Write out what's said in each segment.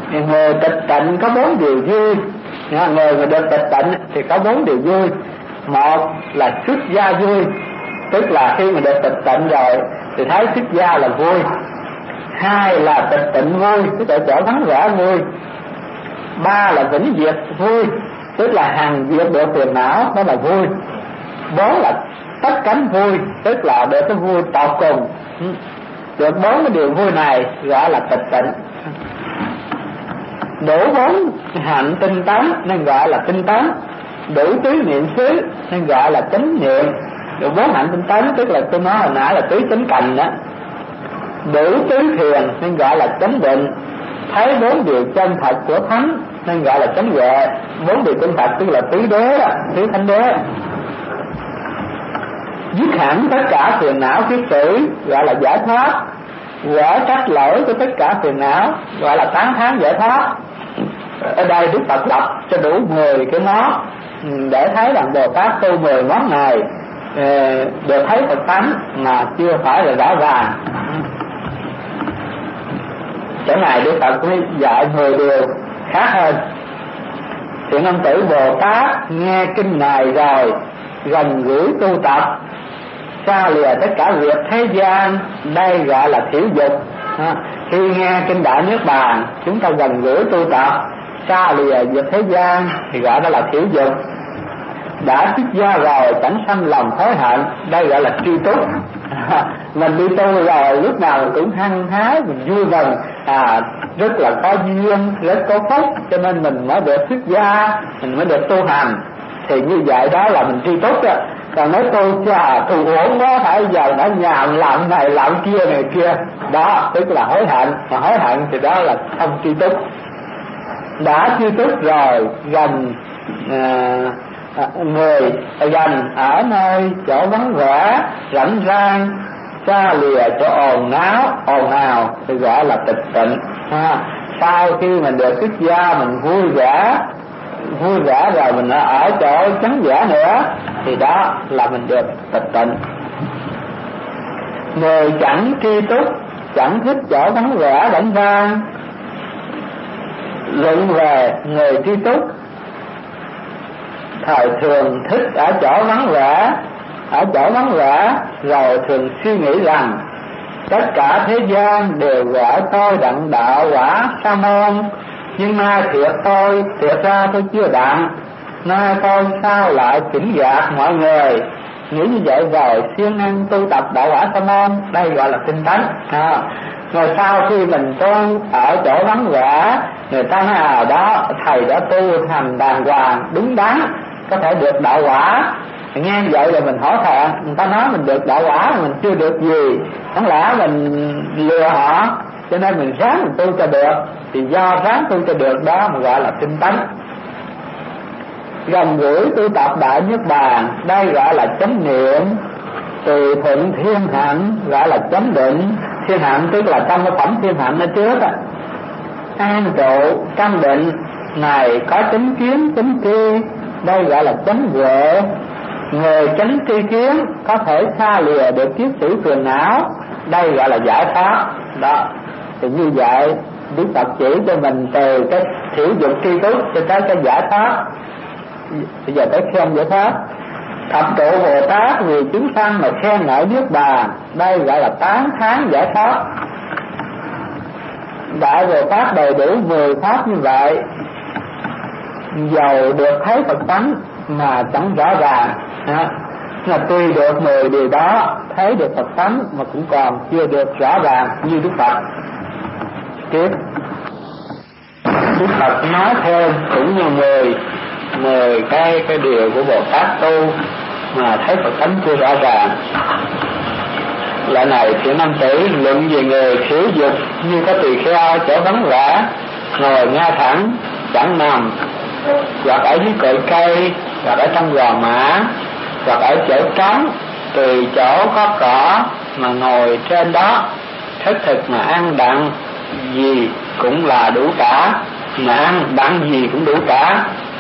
Người tịch tịnh có 4 điều vui. Người được tịch tịnh thì có 4 điều vui. Một là xuất gia vui, tức là khi mà được tịch tịnh rồi thì thấy xuất gia là vui. Hai là tịch tịnh vui, tức là chỗ vắng vẻ vui. Ba là vĩnh diệt vui, tức là hằng diệt được phiền não, đó là vui. Bốn là tất cánh vui, tức là được cái vui tột cùng. Được 4 cái điều vui này gọi là tịch tịnh. Đủ 4 hạnh tinh tấn nên gọi là tinh tấn. Đủ tứ niệm xứ nên gọi là chánh niệm. Đủ 4 hạnh tinh tấn tức là tôi nói hồi nãy là tứ chánh cành đó. Đủ tứ thiền nên gọi là chánh định. Thấy 4 điều chân thật của thánh nên gọi là chánh huệ. 4 điều chân thật tức là tứ đế đó, tứ thánh đế. Dứt hẳn tất cả phiền não kiết sử gọi là giải thoát. Gỡ trách lỗi của tất cả phiền não gọi là tán thán giải thoát. Ở đây Đức Phật lập cho đủ 10 cái ngón để thấy rằng Bồ Tát tu 10 ngón này được thấy Phật tánh mà chưa phải là rõ ràng. Chỗ này Đức Phật mới dạy 10 điều khác hơn. Thiện nam tử Bồ Tát nghe kinh này rồi gần gũi tu tập, xa lìa tất cả việc thế gian, đây gọi là thiểu dục. Khi nghe kinh Đại Niết Bàn chúng ta gần gũi tu tập, xa lìa việc thế gian thì gọi đó là thiểu dục. Đã xuất gia rồi chẳng sanh lòng hối hận, đây gọi là tri túc. Mình đi tu rồi lúc nào mình cũng hăng hái, mình vui mừng, rất là có duyên, rất có phúc, cho nên mình mới được xuất gia, mình mới được tu hành. Thì như vậy đó là mình tri túc đó. Còn nói tôi thù ổn quá, phải giờ đã nhà làm này làm kia này kia, đó tức là hối hận. Mà hối hận thì đó là không tri túc. Đã tri túc rồi gần người gần ở nơi chỗ vắng vẻ rảnh rang, xa lìa chỗ ồn ào thì gọi là tịch tịnh. Sau khi mình được xuất gia mình vui vẻ rồi mình ở chỗ trắng vẻ nữa thì đó là mình được tịch tịnh. Người chẳng tri túc, chẳng thích chỗ vắng vẻ rảnh rang. Luận về người tri túc, thời thường thích ở chỗ vắng vẻ, rồi thường suy nghĩ rằng tất cả thế gian đều gọi tôi đặng đạo quả sa môn, nhưng nay thiệt ra tôi chưa đặng, nay tôi sao lại chỉnh gạt mọi người. Nghĩ như vậy rồi siêng năng tu tập đạo quả sa môn, đây gọi là tinh tấn. Rồi sau khi mình tu ở chỗ vắng vẻ, người ta nói đó thầy đã tu hành đàng hoàng đúng đắn, có thể được đạo quả. Nghe vậy là mình hỏi thẹn, người ta nói mình được đạo quả mình chưa được gì, không lẽ mình lừa họ, cho nên mình ráng mình tu cho được. Thì do ráng tu cho được đó mà gọi là tinh tấn. Gần gũi tu tập Đại Niết Bàn, đây gọi là chánh niệm. Tùy thuận thiên hạnh gọi là chánh định. Thiên hạnh tức là trong cái phẩm thiên hạnh ở trước an trụ căn định này có chánh kiến chánh tri, đây gọi là chánh huệ. Người chánh tri kiến có thể xa lìa được kiết sử phiền não, đây gọi là giải thoát. Đó thì như vậy Đức Phật chỉ cho mình từ cái thiểu dục tri túc cho tới cái giải thoát. Bây giờ tới khen giải thoát. Thập trụ Bồ Tát vì chúng sanh mà khen ngợi Niết Bàn, đây gọi là tán thán giải thoát. Đại Bồ Tát đầy đủ 10 pháp như vậy, dầu được thấy Phật tánh mà chẳng rõ ràng, là tuy được 10 điều đó, thấy được Phật tánh mà cũng còn chưa được rõ ràng như Đức Phật. Tiếp Đức Phật nói thêm cũng như 10 cái điều của Bồ Tát tu mà thấy Phật tánh chưa rõ ràng. Lại này thiện nam tử, luận về người thiểu dục như có tỳ kheo chỗ vắng vẻ, ngồi ngay thẳng chẳng nằm, hoặc ở dưới cội cây, hoặc ở trong gò mã, hoặc ở chỗ trống, tùy chỗ có cỏ mà ngồi trên đó, thất thực mà ăn đặng gì cũng là đủ cả, mà ăn đặng gì cũng đủ cả.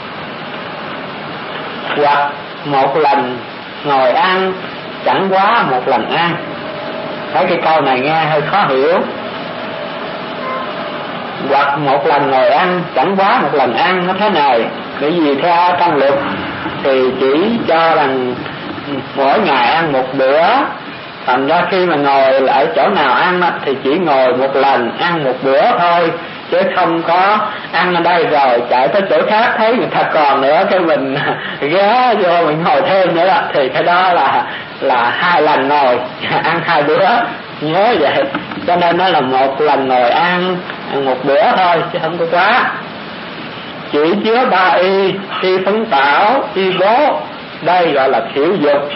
Hoặc một lần ngồi ăn chẳng quá một lần ăn. Thấy cái câu này nghe hơi khó hiểu. hoặc một lần ngồi ăn chẳng quá một lần ăn, nó thế này. Bởi vì theo trong luật thì chỉ cho rằng mỗi ngày ăn một bữa, thành ra khi mà ngồi lại chỗ nào ăn thì chỉ ngồi một lần ăn một bữa thôi, chứ không có ăn ở đây rồi chạy tới chỗ khác thấy người ta còn nữa cái mình ghé vô mình ngồi thêm nữa, thì cái đó là 2 lần ngồi ăn 2 bữa, nhớ vậy. Cho nên nó là một lần ngồi ăn một bữa thôi chứ không có quá. Chỉ chứa 3 y phấn tảo, y bố, đây gọi là thiểu dục.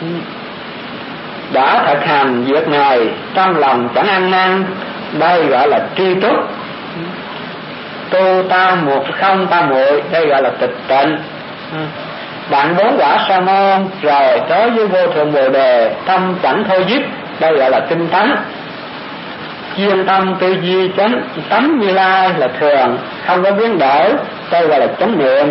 Đã thực hành việc này trong lòng chẳng ăn năn, đây gọi là tri túc. Tu ta một không ta muội, đây gọi là tịch tịnh. Bạn 4 quả sa môn rồi tới với vô thượng bồ đề, tâm chẳng thôi dứt, đây gọi là tinh tấn. Chuyên tâm tư duy chánh tánh Như Lai là thường, không có biến đổi, đây gọi là chánh niệm.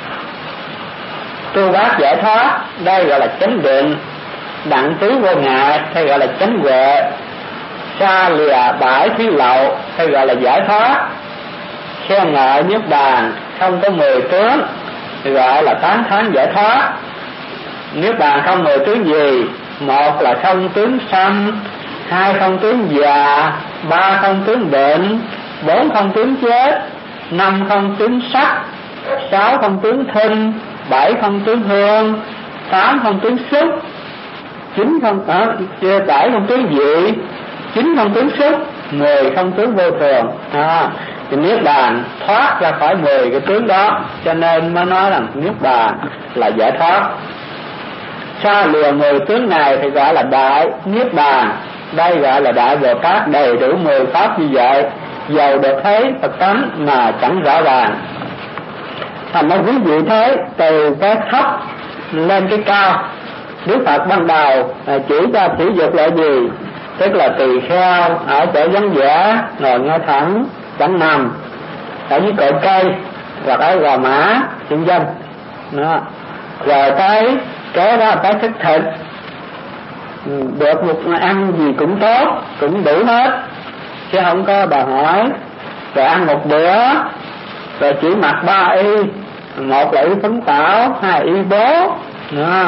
Tu bát giải thoát, đây gọi là chánh định. Đặng tứ vô ngại, đây gọi là chánh huệ. Xa lìa bãi thí lậu, đây gọi là giải thoát. Khen ngợi niết bàn, không có 10 tướng, gọi là tán thán giải thoát. Niết bàn không 10 tướng gì? 1 là không tướng sanh, 2 không tướng già, 3 không tướng bệnh, 4 không tướng chết, 5 không tướng sắc, 6 không tướng thinh, 7 không tướng hương, 8 không tướng xúc, 9 không 7 không tướng vị, 9 không tướng xúc, 10 không tướng vô thường. Thì niết bàn thoát ra khỏi 10 cái tướng đó, cho nên mới nói rằng niết bàn là giải thoát. Xa lìa 10 tướng này thì gọi là đại niết bàn, đây gọi là đại Bồ Tát đầy đủ 10 pháp như vậy, dầu được thấy Phật tánh mà chẳng rõ ràng. Thành ra quý vị thấy từ cái thấp lên cái cao, Đức Phật ban đầu chỉ cho thiểu dục là gì? Tức là tỳ kheo ở chỗ vắng vẻ, ngồi ngay thẳng, chẳng nằm ở dưới cội cây hoặc ở gò mã chân dân đó. Rồi tới cái đó tới thức thịt, được một ăn gì cũng tốt, cũng đủ hết, chứ không có đòi hỏi. Rồi ăn một bữa, rồi chỉ mặc 3 y, 1 là y phấn tảo, 2 y bố đó.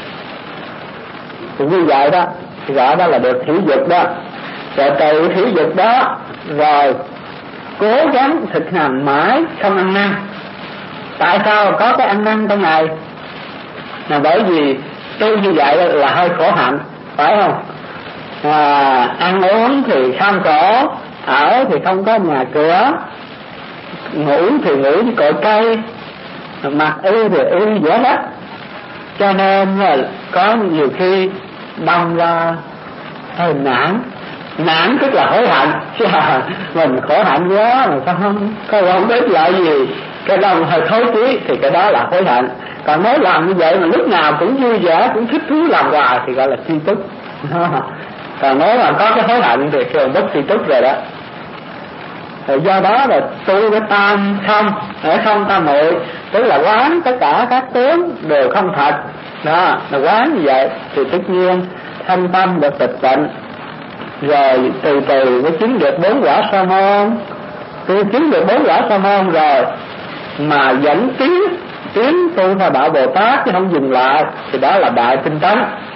Thì như vậy đó thì gọi đó là được thiểu dục đó. Rồi từ thiểu dục đó rồi cố gắng thực hành mãi không ăn năn. Tại sao có cái ăn năn trong này? Là bởi vì tu như vậy là hơi khổ hạnh, phải không? Ăn uống thì kham khổ, ở thì không có nhà cửa, ngủ thì ngủ với cội cây, mặc y thì y dễ hết. Cho nên là có nhiều khi đâm ra hơi nản tức là hối hận, chứ mình khổ hạnh quá mà sao không biết lại gì, cái đó hơi thối chí thì cái đó là hối hận. Còn nếu làm như vậy mà lúc nào cũng vui vẻ, cũng thích thú làm hoài thì gọi là tri túc. Còn nếu mà có cái hối hận thì kêu bất tri túc rồi đó. Rồi do đó là tu cái tam không, ở không tam muội, tức là quán tất cả các tướng đều không thật đó, là quán như vậy thì tất nhiên thanh tâm được tịch tịnh. Rồi từ từ mới chứng được 4 quả sa môn. Tôi chứng được 4 quả sa môn rồi mà vẫn tiến tu theo đạo Bồ Tát chứ không dừng lại, thì đó là đại tinh tấn.